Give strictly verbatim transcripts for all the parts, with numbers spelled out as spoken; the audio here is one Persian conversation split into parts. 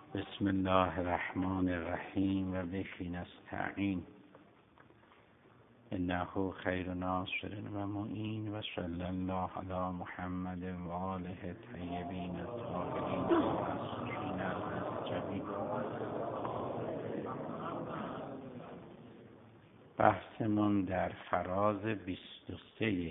بسم الله الرحمن الرحیم و به نستعین انه خیر ناصر و معین و صلی الله علی محمد و آله طیبین الطاهرین و المعصومین المنتجبین. بحثمون در فراز بیست و سه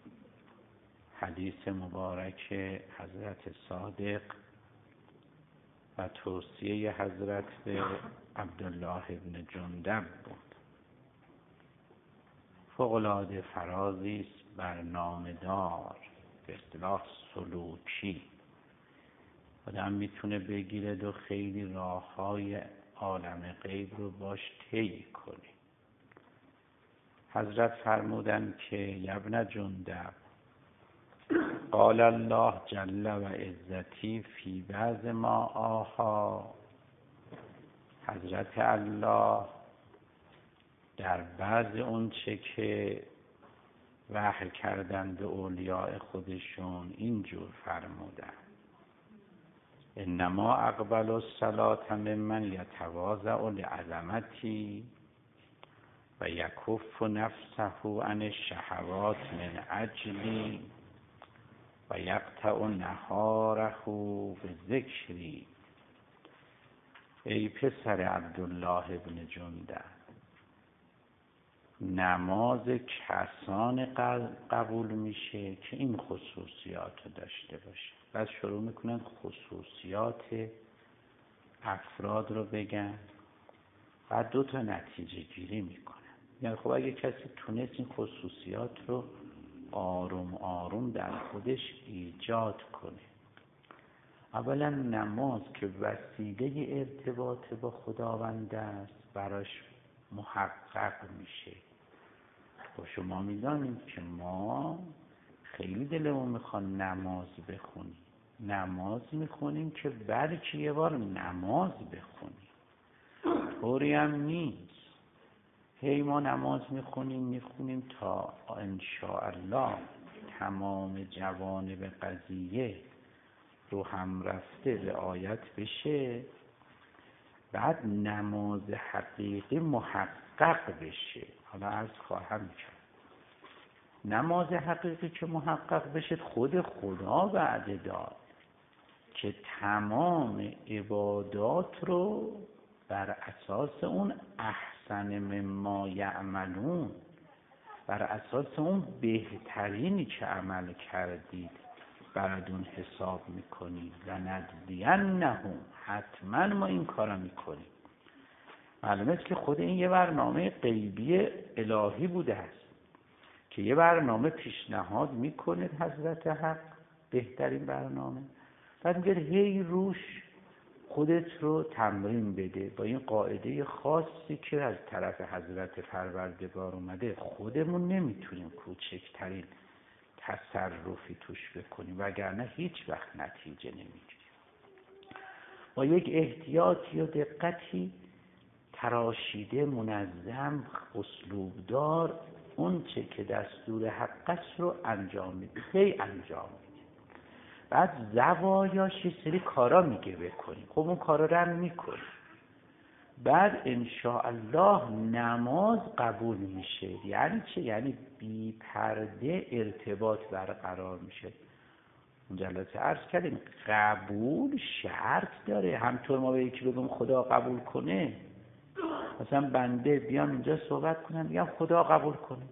حدیث مبارک حضرت صادق و توصیه حضرت به عبدالله ابن جندب بود. فوق‌العاده فرازی است برنامه دار، به اصطلاح سلوکی. آدم میتونه بگیرد و خیلی راههای عالم غیب رو باش طی کنه. حضرت فرمودند که یبن جندب، قال الله جل و عزتی فی بعض ما آها، حضرت الله در بعض اون چه که وحی کردن به اولیاء خودشون اینجور فرمودن: انما اقبل الصلاة ممن یتواضع لعظمتی و یکف نفسه عن الشهوات من اجلی و یقطع نهاره به ذکری. ای پسر عبدالله ابن جندب، نماز کسان قبول میشه که این خصوصیات رو داشته باشه. بعد شروع میکنن خصوصیات افراد رو بگن، بعد دو تا نتیجه گیری میکنن. یعنی خب اگه کسی تونست این خصوصیات رو آروم آروم در خودش ایجاد کنه، اولا نماز که وسیله ارتباط با خداوند است براش محقق میشه. خب شما میدانید که ما خیلی دلمون میخوان نماز بخونیم، نماز میخونیم که بلکه یه بار نماز بخونیم، طوری هم نیست هی ما نماز میخونیم میخونیم تا انشاءالله تمام جوانب قضیه رو هم رفته رعایت بشه، بعد نماز حقیقی محقق بشه. حالا عرض خواهم کرد نماز حقیقی که محقق بشه خود خدا وعده داد که تمام عبادات رو بر اساس اون احسن مما یعملون، بر اساس اون بهترینی که عمل کردید براتون حساب میکنید و نجزینهم، حتما ما این کارو میکنیم. معلومه است که خود این یه برنامه غیبی الهی بوده است که یه برنامه پیشنهاد میکنه حضرت حق، بهترین برنامه، بعد میگه هی روش خودت رو تمرین بده با این قاعده خاصی که از طرف حضرت پروردگار اومده. خودمون نمیتونیم کوچکترین تصرفی توش بکنیم وگرنه هیچ وقت نتیجه نمیگیریم. با یک احتیاطی و دقتی تراشیده، منظم، اسلوبدار اون چه که دستور حقش رو انجام میده، خیلی انجام میده. بعد زوایاش یه سری کارا میگه بکنیم، خب اون کارا رو هم میکنیم. بعد انشاءالله نماز قبول میشه. یعنی چه؟ یعنی بی پرده ارتباط برقرار میشه. اون جلسه عرض کردیم قبول شرط داره. همطور ما به یکی بگم خدا قبول کنه، مثلا بنده بیان اینجا صحبت کنم بگم خدا قبول کنه،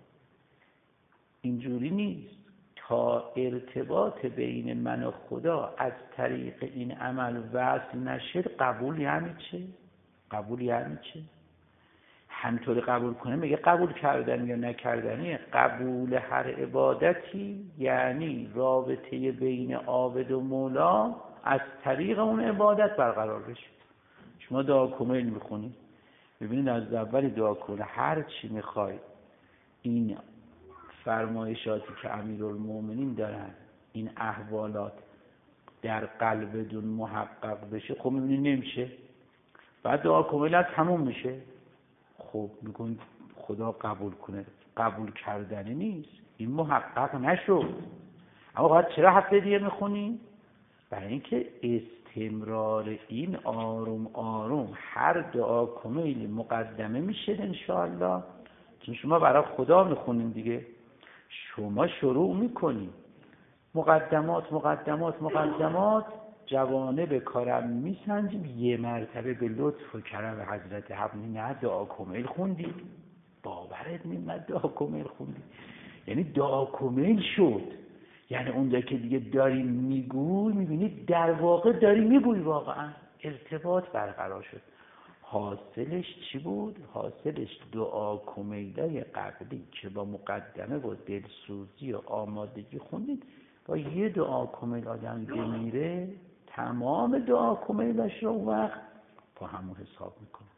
اینجوری نیست. تا ارتباط بین من و خدا از طریق این عمل وصل نشد، قبول یعنی چه؟ قبول یعنی چه؟ همطوری قبول کنه میگه قبول کردن یا نکردنی. قبول هر عبادتی یعنی رابطه بین عابد و مولا از طریق اون عبادت برقرار بشه. شما دعا کمیل میخونید، ببینید از اولی دعا کنه هر چی میخواید، این فرمایشاتی که امیرالمومنین دارن، این احوالات در قلبتون محقق بشه، خب میبینید نمیشه. بعد دعا کمیل تموم میشه. خب میگن خدا قبول کنه، قبول کردنی نیست، این محقق نشد. اما باید چرا هفته دیگه میخونیم؟ برای اینکه استمرار این آروم آروم هر دعا کمیلی مقدمه میشه انشاءالله. چون شما برای خدا میخونین دیگه، شما شروع میکنین مقدمات مقدمات مقدمات جوانب کارم میسنجیم، یه مرتبه به لطف و کرم حضرت حق نه دعا کمیل خوندی، باورت نمیاد دعا کمیل خوندی، یعنی دعا کمیل شد، یعنی اونجا که دیگه داری میگوی میبینی در واقع داری میگوی، واقعا ارتباط برقرار شد. حاصلش چی بود؟ حاصلش دعا کمیلای قبلی که با مقدمه و دلسوزی و آمادگی خوندید، با یه دعا کمیل آدم بمیره تمام دعا کمیلاش رو وقت با همون حساب میکنه.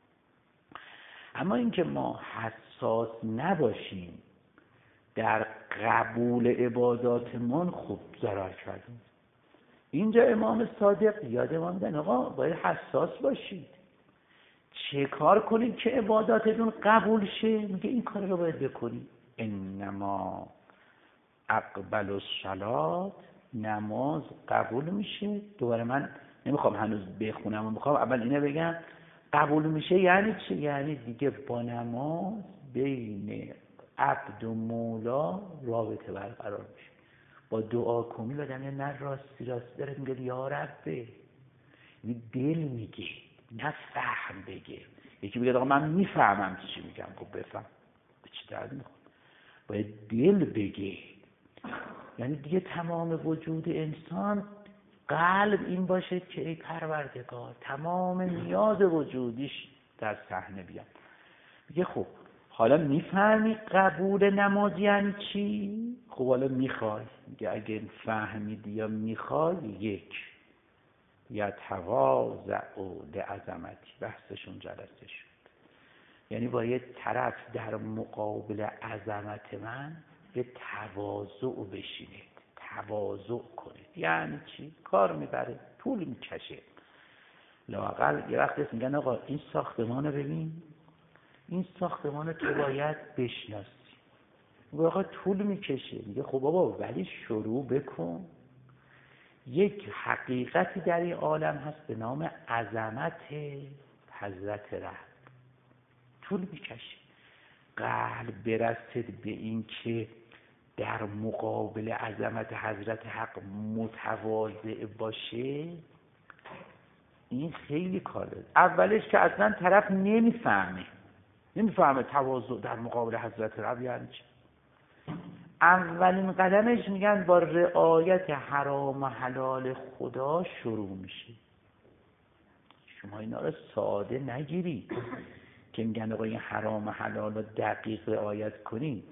اما اینکه ما حساس نباشیم در قبول عباداتمون، خوب ضرر کردیم. اینجا امام صادق یاد ما میدن آقا باید حساس باشید، چه کار کنید که عباداتتون قبول شه؟ میگه این کار رو باید بکنید. انما اقبل الصلات، نماز قبول میشه. دوباره من نمیخوام هنوز بخونم و میخوام اول اینه بگم قبول میشه یعنی چی؟ یعنی دیگه با نماز بین عبد و مولا رابطه برقرار میشه. با دعا کمیل آدم نه راستی راستی داره میگه یا ربه، دل میگه نه فهم بگه. یکی بگه آقا من میفهمم چی میگم، خب بفهم، به چی درد میخوره؟ باید دل بگه. یعنی دیگه تمام وجود انسان قلب این باشه که ای پروردگار تمام نیاز وجودیش در صحنه بیاد. میگه خب حالا میفهمی قبول نماز یعنی چی؟ خب حالا میخوای، میگه اگه فهمیدی یا میخوای، یک یا تواضع لعظمتی، بحثشون جلسه شد، یعنی باید طرف در مقابل عظمت من به تواضع بشینه، تواضع کنه. یعنی چی؟ کار میبره، طول میکشه. لااقل یه وقت میگن آقا این ساختمان رو ببین، این ساختمان رو تو باید بشناسی. میگه آقا طول میکشه. میگه خب بابا ولی شروع بکن. یک حقیقتی در این عالم هست به نام عظمت حضرت رب. طول میکشه قلب برسد به این که در مقابل عظمت حضرت حق متواضع باشه. این خیلی کاره. اولش که اصلا طرف نمیفهمه نمیفهمه تواضع در مقابل حضرت رب یعنی چی. اولین قدمش میگن با رعایت حرام و حلال خدا شروع میشه. شما اینا رو ساده نگیری که میگن آقا این حرام و حلال رو دقیق رعایت کنی.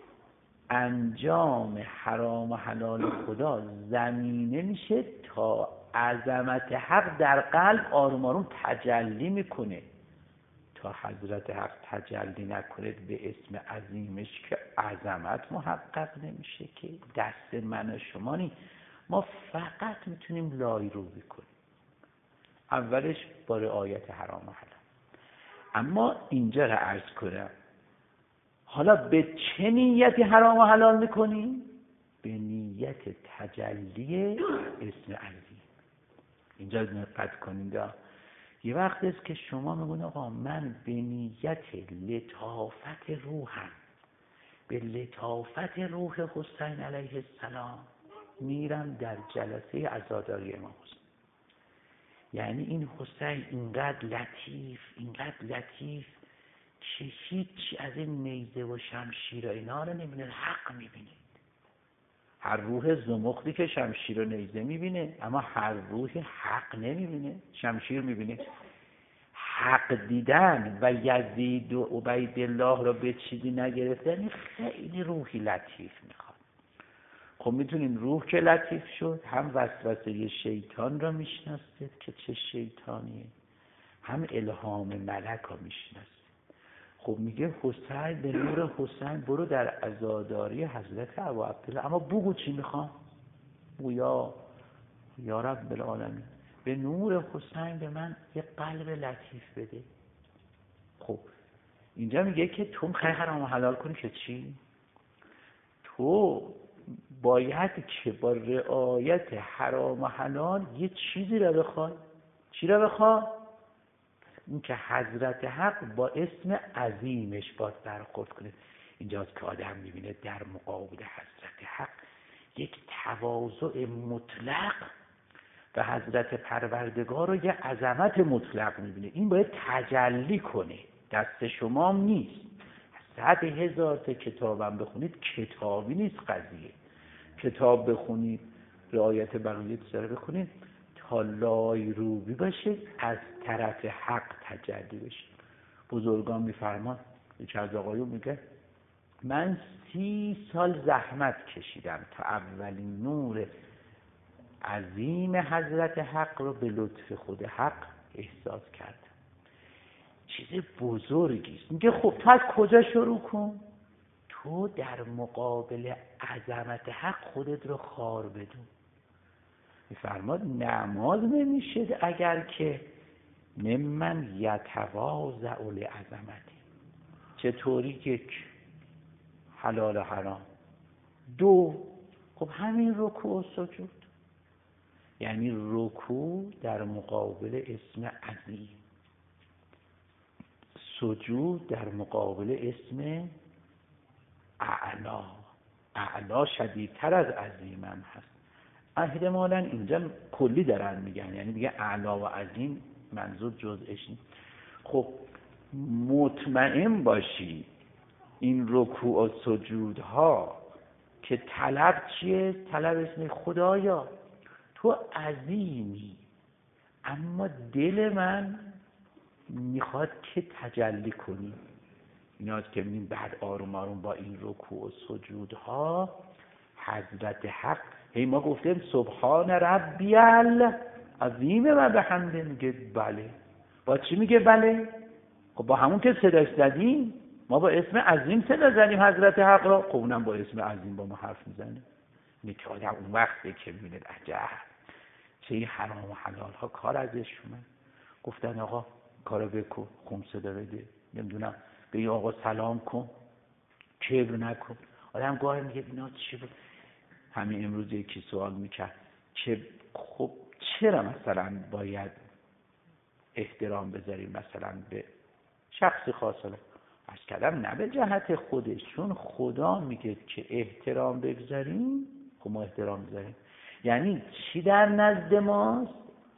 انجام حرام و حلال خدا زمینه میشه تا عظمت حق در قلب آروم آروم تجلی میکنه. تا حضرت حق تجلی نکنید به اسم عظیمش که عظمت محقق نمیشه، که دست من و شما نی. ما فقط میتونیم لای رو بکنیم. اولش با رعایت حرام و حلال. اما اینجا را عرض کنم حالا به چه نیتی حرام و حلال میکنیم؟ به نیت تجلی اسم عظیم. اینجا دقت کنید. یه وقت است که شما میگون آقا من به نیت لطافت روحم، به لطافت روح حسین علیه السلام میرم در جلسه عزاداری امام حسین. یعنی این حسین اینقدر لطیف اینقدر لطیف که هیچ از این نیزه و شمشیر و اینا رو نمیبینه، حق میبینه. هر روح زمختی که شمشیر و نیزه میبینه، اما هر روح حق نمیبینه، شمشیر میبینه. حق دیدن و یزید و عبیدالله را به چیزی نگرفتن خیلی روحی لطیف میخواد. خب میتونین روح که لطیف شد، هم وسوسه شیطان را میشناسید که چه شیطانیه، هم الهام ملک را میشناسید. خب میگه حسین به نور حسین برو در عزاداری حضرت ابوعبدالله، اما بگو چی میخوام؟ بگو یا یا رب العالمین به نور حسین به من یه قلب لطیف بده. خب اینجا میگه که تو میخوای حرام و حلال کنی که چی؟ تو باید که با رعایت حرام و حلال یه چیزی را بخواد. چی را بخواد؟ این که حضرت حق با اسم عظیمش باید برخورد کنه. اینجاست که آدم میبینه در مقابل حضرت حق یک تواضع مطلق و حضرت پروردگار رو یه عظمت مطلق میبینه. این باید تجلی کنه، دست شما نیست. صد هزار تا کتابم بخونید کتابی نیست قضیه. کتاب بخونید، رعایت بقیه سره بخونید تا لای روبی باشه، از طرف حق تجلی بشه. بزرگان میفرمان، یکی از آقایون میگه من سی سال زحمت کشیدم تا اولین نور عظیم حضرت حق رو به لطف خود حق احساس کردم. چیز بزرگی است. میگه خب تو از کجا شروع کن؟ تو در مقابل عظمت حق خودت رو خار بدون. میفرماد نماز نمیشه اگر که ممن یتواضع لعظمتی. چطوری؟ یک، حلال و حرام. دو، خب همین رکوع و سجود. یعنی رکوع در مقابل اسم عظیم، سجود در مقابل اسم اعلا. اعلا شدیدتر از عظیم هم هست. احتمالاً اینجا کلی دارن میگن، یعنی دیگه اعلا و عظیم منظور جزءش نیست. خب مطمئن باشی این رکوع و سجودها که طلب چیه؟ طلب اسم خدایا تو عظیمی، اما دل من میخواد که تجلی کنی. ایناست که میگیم بعد آروم آروم با این رکوع و سجودها حضرت حق، هی ما گفتیم سبحان ربی العظیم و بحمده، میگه بله. با چی میگه بله؟ خب با همون که صداش زدیم، ما با اسم عظیم صدا زدیم حضرت حق را، خب اونم با اسم عظیم با ما حرف میزنه. اینه که آدم اون وقته که میبینه عجب چه این حرام و حلال ها کار ازش اومد. گفتن آقا کارو بکن، خم صدا بده، نمیدونم به این آقا سلام کن، کبر نکن. آدم گاهی میگه اینا چی بود؟ همین امروز یکی سوال میکرد که خب چرا مثلا باید احترام بذاریم مثلا به شخص خاص؟ از کلم نه به جهت خودش، چون خدا میگه که احترام بگذاریم، خب ما احترام بذاریم. یعنی چی در نزد ماست؟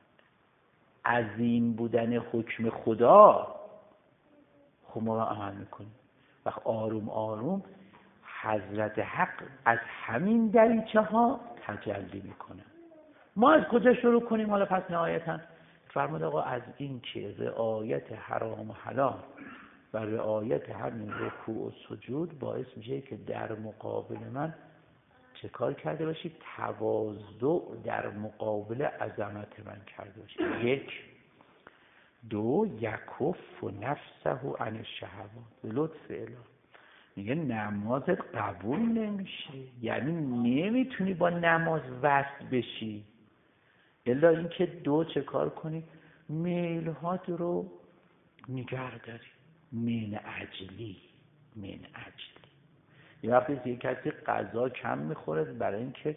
عظیم بودن حکم خدا، خب ما عمل میکنیم. و آروم آروم حضرت حق از همین دریچه ها تجلی میکنه. ما از کجا شروع کنیم؟ حالا پس نهایتا فرمود آقا از این که رعایت حرام و حلال و رعایت همین رکوع و سجود باعث میشه که در مقابل من چه کار کرده باشی؟ تواضع در مقابل عظمت من کرده باشی. یک. دو، یکف نفسه عن الشهوات به لطف الهی. میگه نمازت قبول نمیشه، یعنی نمیتونی با نماز وصل بشی الا اینکه دو چه کار کنی؟ میلهات رو نگه داری. من عجلی من عجلی یه وقتی یک کسی غذا کم میخوره برای اینکه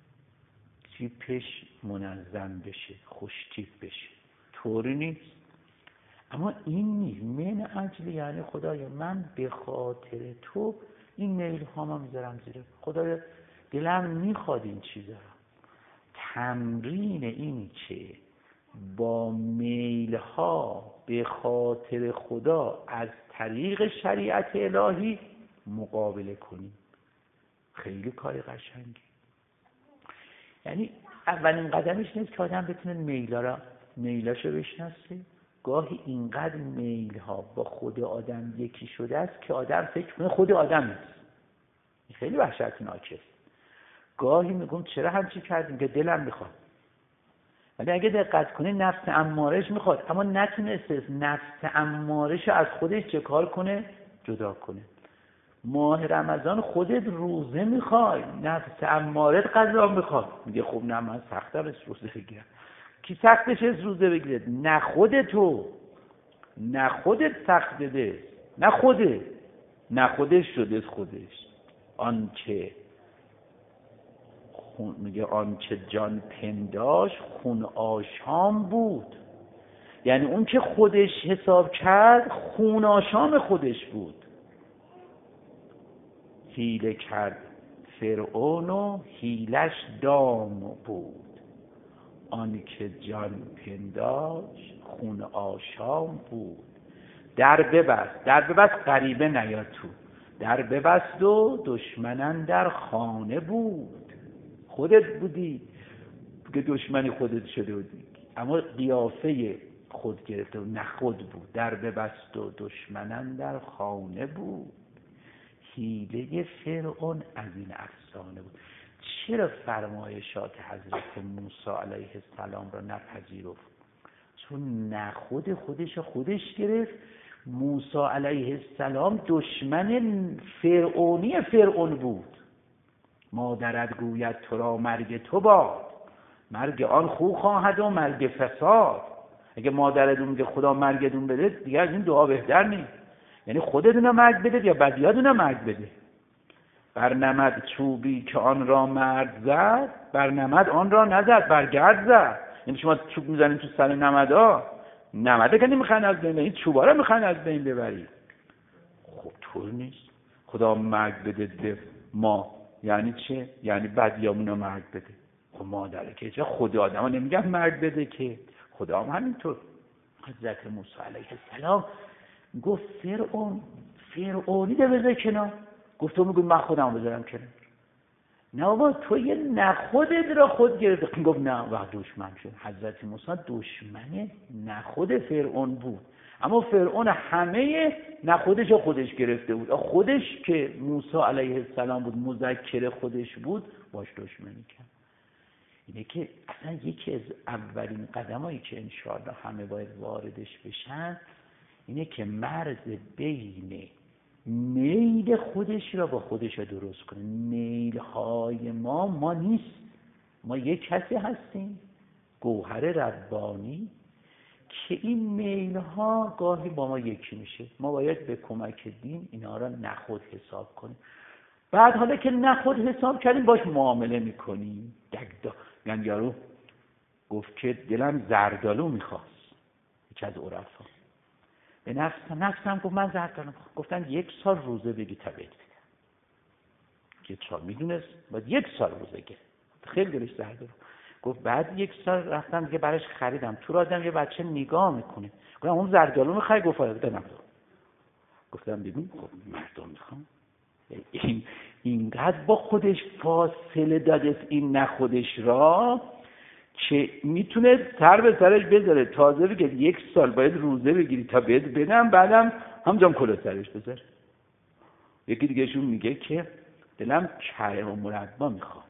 تیپش منظم بشه، خوش تیپ بشه، طوری نیست. اما این نیست. من عجلی یعنی خدایا من به خاطر تو این میل ها ما میذارم زیر، خدایا دلم میخواد این چیزا. تمرین این که با میل ها به خاطر خدا از طریق شریعت الهی مقابله کنیم، خیلی کار قشنگی. یعنی اولین قدمش نیست که آدم بتونه میلا را میلاشو بشناسه. گاهی اینقدر میل ها با خود آدم یکی شده است که آدم فکر کنه خود آدم نیست. این خیلی وحشتناکه. گاهی میگم چرا همچی کردیم که دلم میخواد، ولی اگه دقت کنی نفس امارش میخواد، اما نتونسته نفس امارش از خودش چه کار کنه؟ جدا کنه. ماه رمضان خودت روزه میخوای، نفس امارت قضا میخواد، میگه خب نه من سختم از روزه بگیرم. کی سختش از روزه بگیره؟ نه خودت تو، نه خودت سخت بده، نه خوده، نه خودش شده خودش. آن که خون میگه آنچه جان پنداش خون آشام بود. یعنی اون که خودش حساب کرد خون آشام خودش بود. حیله کرد فرعون و حیلش دام بود. آن که جان پنداش خون آشام بود. در ببست، در ببست غریبه نیاد تو، در ببست و دشمنان در خانه بود. خودت بودی که دشمنی خودت شده بودی، اما قیافه خود گرفته و نه خود بود. در ببست و دشمنان در خانه بود. حیله فرعون از این افسانه بود. چرا فرمایشات حضرت موسی علیه السلام را نپذیرفت؟ چون نه خود خودش خودش گرفت. موسی علیه السلام دشمن فرعونی فرعون بود. مادرت گوید تو را مرگ تو باد، مرگ آن خو خواهد و مرگ فساد. اگه مادرتون میگه خدا مرگتون بده، دیگه از این دعا بهتر نیست. یعنی خودتون مرگ بده یا بدیاتون مرگ بده. برنمد چوبی که آن را مرد زد، برنمد آن را نزد برگرد زد. یعنی شما چوب میزنید تو سر نمدا، نمده که نمیخواین از بین ببرید، چوبا رو میخواین از بین ببرید. خب طور نیست. خدا مرگ بده به ما یعنی چه؟ یعنی بدیامون رو مرگ بده. خب مادره که چه؟ خدا آدم ها نمیگن مرگ بده که، خدا هم همینطور. حضرت موسی علیه السلام گفت فرعون فرعونی ده بذار کنار. گفت تو میگوی من خودم بذارم کنار. نه بابا تو یه نخودت را خود گرفت. گفت نه وقت دشمن شد. حضرت موسی دشمن نخود فرعون بود، اما فرعون همه نخودش خودش گرفته بود. خودش که موسی علیه السلام بود مذکر خودش بود باش دشمنی کرد. اینه که اصلا یکی از اولین قدمایی که انشاءالله همه باید واردش بشن اینه که مرز بین میل خودش را با خودش را درست کنه. میل های ما ما نیست، ما یک کسی هستیم گوهر ربانی که این میل ها گاهی با ما یکی میشه. ما باید به کمک دین اینا را نخود حساب کنیم. بعد حالا که نخود حساب کردیم باش معامله میکنیم. دگدا یعنی یارو گفت که دلم زردالو میخواست، یکی از عرفا به نفسم نفسم گفت من زردالو گفتن یک سال روزه بگی تا بهت بدم. یک سال میدونست باید یک سال روزه گه خیلی دلش زردالو گفت. بعد یک سال رفتم دیگه براش خریدم. تو را آدم یه بچه نگاه میکنه گفتم اون زردالو میخوای؟ گفت آره بدم. گفتم ببین خب مردم میخوام. این اینقدر با خودش فاصله داده این نخودش را که میتونه سر به سرش بذاره. تازه بگه یک سال باید روزه بگیری تا بهت بدم، بعدم همجام کلا سرش بذاره. یکی دیگه شون میگه که دلم کرم و مربا میخواست.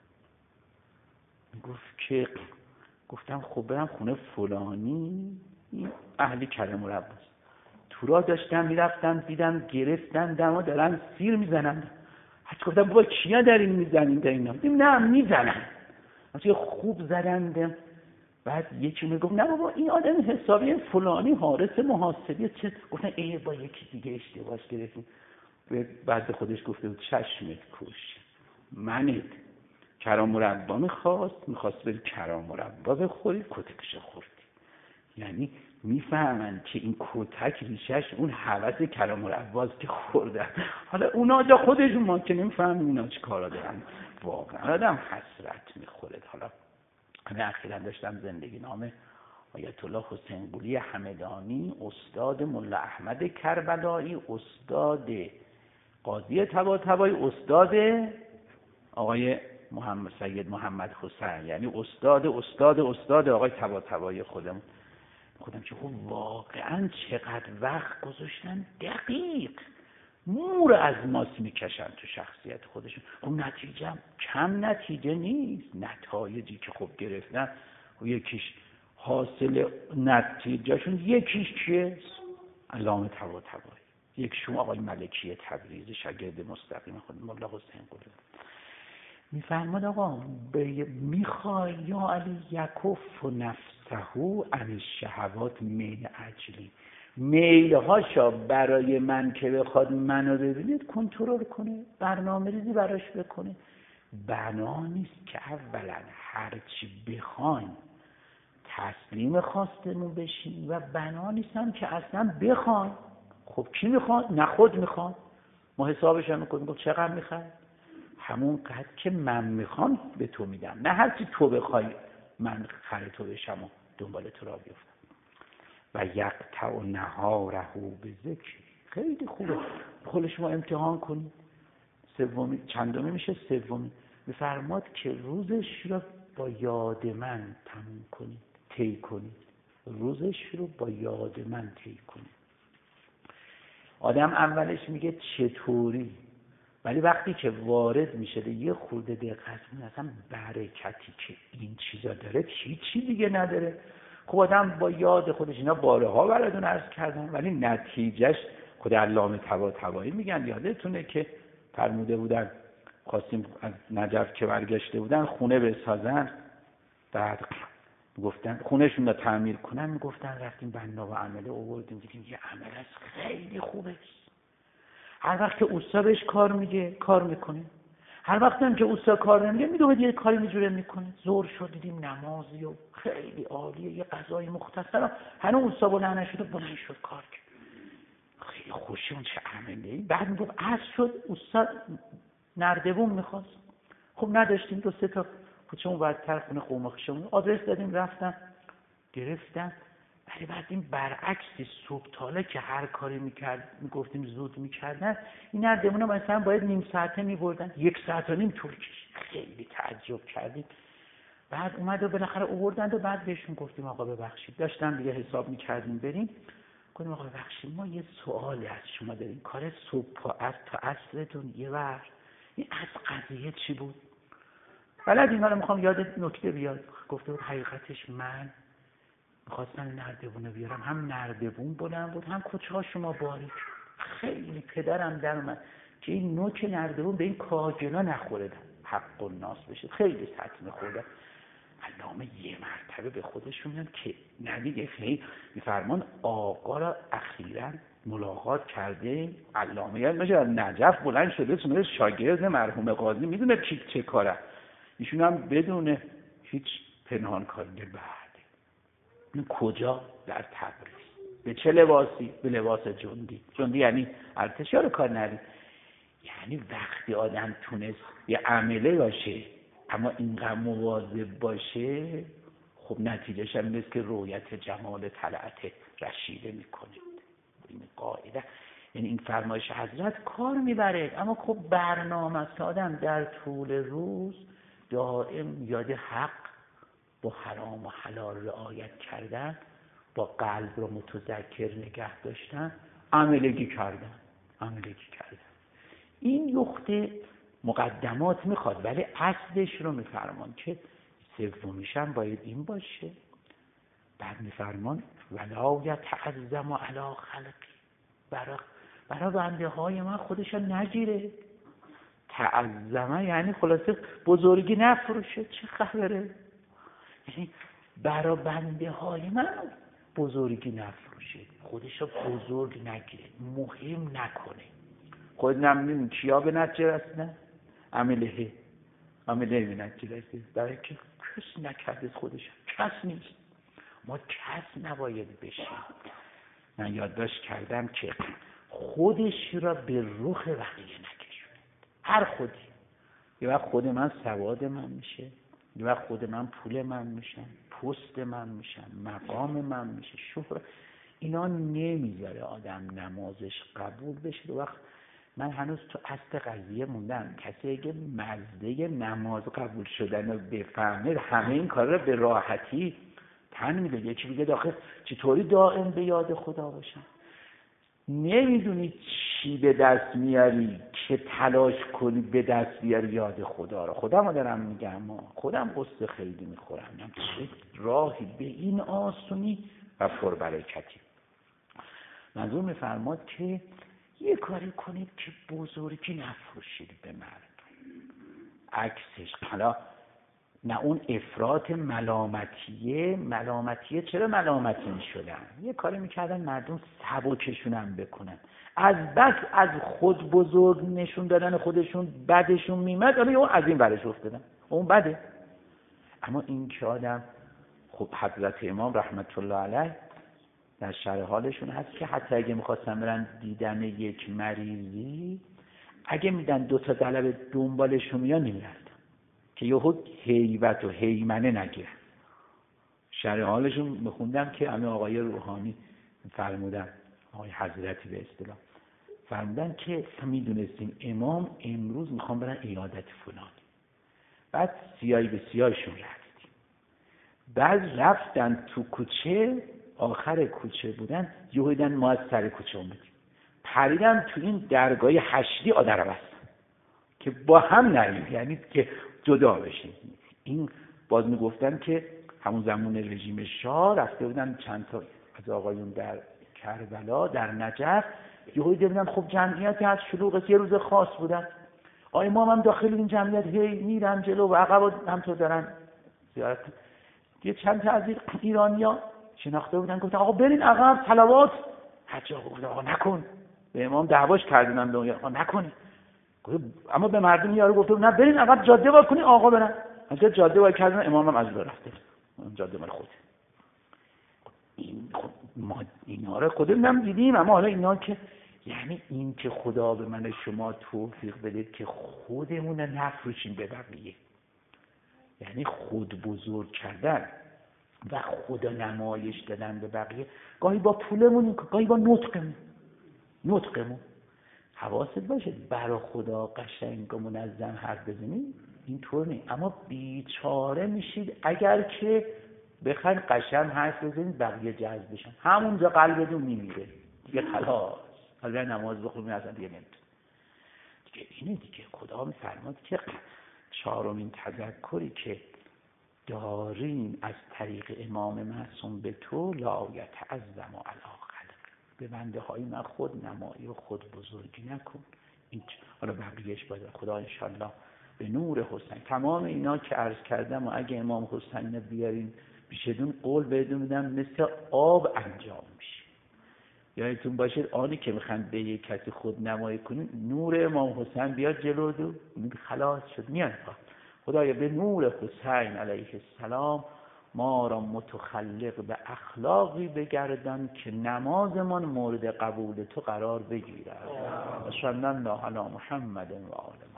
گفت که گفتم خب برم خونه فلانی این اهلی کرم و مرباست. تو را داشتم میرفتم دیدم گرفتن دم و دارن سیر میزنن. حتی گفتم بابا کیا دارین میزنین در اینا؟ دیدم نه میزنن مثلا خوب زدندم. بعد یکی میگفت نه بابا این آدم حسابی فلانی حارس محاسبی چه. گفتن ای با یکی دیگه اشتباهش گرفتیم. بعد خودش گفته بود چشمت کوش منت کرام مربا میخواست میخواست بری کرام مربا بخوری کتکش خوردی. یعنی میفهمن که این کتک ریشش اون هوس کرام مرباست که خوردن. حالا اونا جا خودشون ما که نمیفهمن اونا چه کارا دارن. واقعا آدم حسرت میخوره. حالا همه اخیراً داشتم زندگی نامه آیت الله حسین قلی همدانی، استاد ملا احمد کربلایی، استاد قاضی طباطبایی، استاد آقای محمد سید محمد حسین، یعنی استاد استاد استاد آقای طباطبایی خودمون. خودم که خب واقعا چقدر وقت گذاشتن دقیق مور از ماست میکشن تو شخصیت خودشون. خب نتیجه کم نتیجه نیست. نتایجی که خب گرفتن و یکیش حاصل نتیجهشون یکیش چیه؟ علامه طباطبایی، یکیشون آقای ملکی تبریزی شاگرد مستقیم خود مولا حسین قلی. میفرماد آقا میخوای یا علی یکف نفسهو عن الشهوات میل عجلی، میلهاشا برای من که بخواد منو ببینید کنترل کنه، برنامه ریزی براش بکنه. بنا نیست که اولا هرچی بخواین تسلیم خواستمون بشین و بنا نیستم که اصلا بخواین. خب کی میخواد؟ نه خود میخواد. ما حسابش هم میکنیم گفت چقدر میخواد؟ همون قدر که من میخوام به تو میدم، نه هرچی تو بخوای من خر تو بشم و دنبال تو را بیفتم. و یقطع نهاره به ذکر. خیلی خوبه خود شما امتحان کنید. سومی چندمی میشه؟ سومی. میفرماد که روزش را با یاد من تموم کنید، طی کنید. روزش رو با یاد من طی کنید. آدم اولش میگه چطوری، ولی وقتی که وارد میشه یه خورده دقت کنه اصلا برکتی که این چیزا داره هیچی دیگه نداره. خب آدم با یاد خودش، اینا بارها براتون عرض کردم، ولی نتیجهش خود علامه طباطبایی میگن یادتونه که فرموده بودن خواستیم از نجف که برگشته بودن خونه بسازن، بعد گفتن خونهشون رو تعمیر کنن، میگفتن رفتیم بنا و عمله آوردیم دیدیم یه عمل است خیلی خوبه. هر وقت که اوستا بهش کار میگه کار میکنه، هر وقت هم که اوستا کار نمیگه میدونه یه کاری میجوره میکنه. ظهر شد دیدیم نمازی و خیلی عالیه، یه غذای مختصر، هنوز اوستا بلند نشده بلند شد کار کرد. خیلی خوشی اون چه عملی. بعد میگفت عصر شد اوستا نردبون میخواست، خب نداشتیم، دو سه تا کوچه اون ورتر خونه قوماخشمون آدرس دادیم رفتن گرفتن. ولی بعد این برعکسی صبح تاله که هر کاری میکرد میگفتیم زود میکردن، این نردبون ها مثلا باید نیم ساعته میبردن، یک ساعت و نیم طول کشید. خیلی تعجب کردیم. بعد اومد و بالاخره آوردند و بعد بهشون گفتیم آقا ببخشید، داشتم دیگه حساب میکردیم بریم، گفتیم آقا ببخشید ما یه سوالی از شما داریم، کار صبح از تا عصرتون یه ور این از قضیه چی بود؟ بلد اینا رو میخوام یاد نکته بیاد. گفته بود حقیقتش من میخواستم نردبونه بیارم، هم نردبون بلند بود هم کوچه ها شما باریک. خیلی پدرم در اومد که این نوک نردبون به این کاجنا نخوره حق و ناس بشه، خیلی سطح خورده. علامه یه مرتبه به خودشون میگن که نبی خیلی میفرمان آقا را اخیراً ملاقات کرده. علامه یاد میشه از نجف بلند شده سنوی شاگرد مرحوم قاضی، میدونه چی چه کاره. ایشون هم بدون هیچ پنهان کاری بعد این کجا؟ در تبریز. به چه لباسی؟ به لباس جندی. جندی یعنی ارتش رو کار نداری. یعنی وقتی آدم تونست یه عمله باشه اما اینقدر مواظب باشه، خب نتیجهش هم نیست که رویت جمال طلعت رشیده میکنه. این قاعده، یعنی این فرمایش حضرت کار میبره، اما خب برنامه است که آدم در طول روز دائم یاد حق با حرام و حلال رعایت کردن، با قلب رو متذکر نگه داشتن، عملگی کردن عملگی کردن. این یخته مقدمات میخواد، ولی اصلش رو میفرمان که سومیش هم باید این باشه. بعد میفرمان ولا یتعظم علی خلقی، برای برای بنده های من خودش نگیره. تعظمه یعنی خلاصه بزرگی نفروشه. چه خبره؟ یعنی برای بنده های من بزرگی نفروشه، خودش رو بزرگ نگیره، مهم نکنه. خود نمیدونی کیا به نتیجه رسیدن؟ عمله عمله به نتیجه رسید برای که کس نکرده خودش، کس نیست. ما کس نباید بشیم. من یادداشت کردم که خودش را به رخ بقیه نکشونه. هر خودی. یه وقت خود من سواد من میشه، یه وقت خود من پول من میشم، پست من میشم، مقام من میشه، شهرت. اینا نمیذاره آدم نمازش قبول بشه. دو وقت من هنوز تو اصل قضیه موندم. کسی اگه مزده نماز قبول شدن رو بفهمه همه این کار رو به راحتی تن میده. یکی میگه داخل چطوری دائم به یاد خدا باشم؟ نمیدونی چی به دست میاری که تلاش کنی به دست بیاری یاد خدا رو. خودم رو دارم میگم، خودم قصه خیلی میخورم. چه راهی به این آسونی و پربرکتی. منظور میفرماد که یه کاری کنید که بزرگی نفروشید به مردم. عکسش حالا نه اون افراط ملامتیه. ملامتیه چرا ملامتی میشدن؟ یه کاری میکردن مردم سبکشونم بکنن، از بس از خود بزرگ نشون دادن خودشون بدشون میمد، حالا اون از این برش افتادن، اون بده. اما این که آدم، خب حضرت امام رحمت الله علیه در شرح حالشون هست که حتی اگه میخواستن برن دیدن یک مریضی، اگه میدن دو تا طلب دنبالشون میان نمیرن که یهو هیبت و هیمنه نگیرن. شرح حالشون میخوندم که همه آقای روحانی فرمودن، آقای حضرتی به اصطلاح فرمودن که میدونستیم امام امروز میخوام برن عیادت فلانی، بعد سیاهی به سیاهشون رفتیم، بعد رفتن تو کوچه، آخر کوچه بودن، یهو دیدن ما از سر کوچه اومدیم، پریدن تو این درگاه هشتی آدر بستن که با هم نریم، یعنی که جدا بشیم. این باز میگفتن که همون زمان رژیم شاه رفته بودن چند تا از آقایون در کربلا در نجف، یهو دیدن خب جمعیتی از شلوغ، یه روز خاص بودن، آقای امام هم داخل این جمعیت هی میرن جلو و عقب هم تو دارن زیارت. یه چند تا از ایرانیا شناخته بودن، گفتن آقا برین عقب صلوات. حاج آقا گفت آقا نکن، به امام دعواش کردن، به آقا نکنی. اما به مردم یارو گفته نه برین عقب جاده وا کنین آقا برن. اونجا جاده وا کردن، امام هم از اون رفته، اون جاده مال خود. این خود ما اینا رو خودمون هم دیدیم، اما حالا اینا که یعنی این که خدا به من شما توفیق بده که خودمون نفروشیم به بقیه، یعنی خود بزرگ کردن و خدا نمایش دادن به بقیه، گاهی با پولمون، گاهی با نطقمون. نطقمون حواست باشه برای خدا قشنگ و منظم حرف بزنید، اینطور نیست. اما بیچاره میشید اگر که بخواید قشنگ حرف بزنید بقیه جذب بشن، همونجا قلبتون میمیره دیگه، خلاص حالا نماز بخونید اصلا دیگه نمیتونید دیگه. اینه دیگه خدا میفرماد که چهارمین تذکری که داریم از طریق امام معصوم به تو، لا یتعظم علی خلق، به بنده های من خود نمایی و خود بزرگی نکن. این حالا بقیهش باید خدا انشالله به نور حسین. تمام اینا که عرض کردم و اگه امام حسین بیارین پیشتون قول بهتون میدم مثل آب انجام میشه. یادتون باشه آنی که میخوان به یک کسی خود نمایی کنین، نور امام حسین بیاد جلو دو خلاص شد میاد. خدایا به نور حسین علیه السلام ما را متخلق به اخلاقی بگردان که نمازمان مورد قبول تو قرار بگیرد. صلی الله علی محمد و آله.